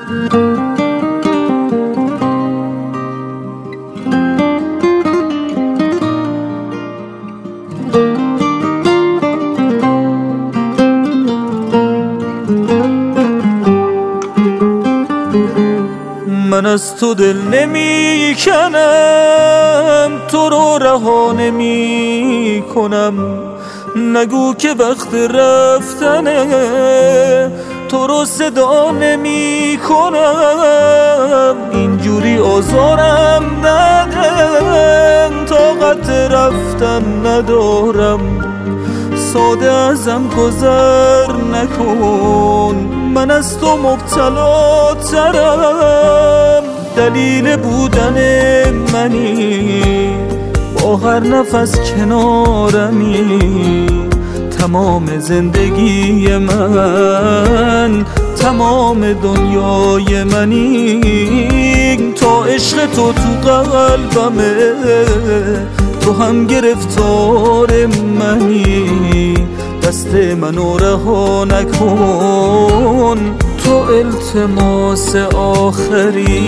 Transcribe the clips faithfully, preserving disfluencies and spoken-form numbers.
من از تو دل نمی کنم، تو رو رها نمی کنم. نگو که وقت رفتنه، تو رو صدا نمی کنم. اینجوری آزارم نده، طاقت رفتن ندارم. ساده ازم گذر نکن، من از تو مبتلا ترم. دلیل بودن منی، با هر نفس کنارمی. تمام زندگی من، تمام دنیای منی. تا عشق تو تو قلبمه، تو هم گرفتار منی. دست منو رها نکن، تو التماس آخری.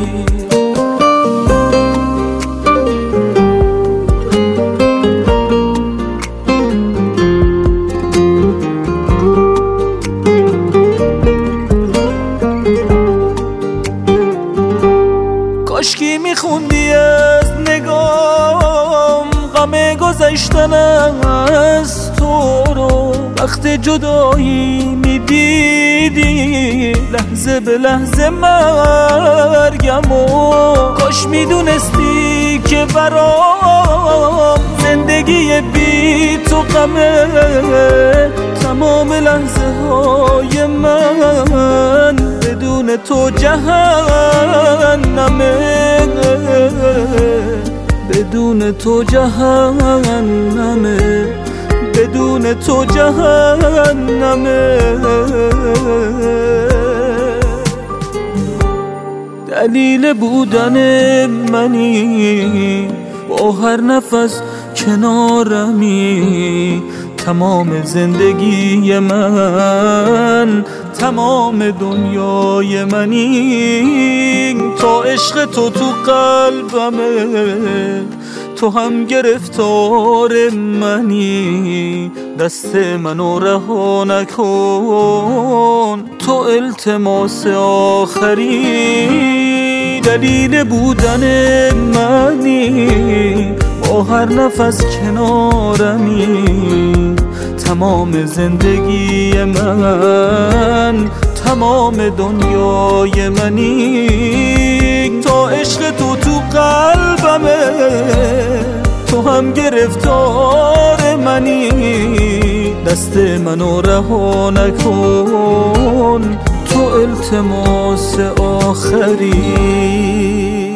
کاشکی میخوندی از نگام غم گذشتن از تو رو. وقت جدایی میدیدی لحظه به لحظه مرگمو. کاش میدونستی که برام زندگی بی تو غمه. تمام لحظه های من بدون تو جهنمه. بدون تو جهنمه، بدون تو جهنمه. دلیل بودن منی، با هر نفس کنارمی. تمام زندگی من، تمام دنیای منی. تا عشق تو تو قلبمه، تو هم گرفتار منی. دست منو رها نکن، تو التماس آخری. دلیل بودن منی، با هر نفس کنارمی. تمام زندگی من، تمام دنیای منی. تا عشق تو تو قلبمه، تو هم گرفتار منی. دست منو رها نکن، تو التماس آخری.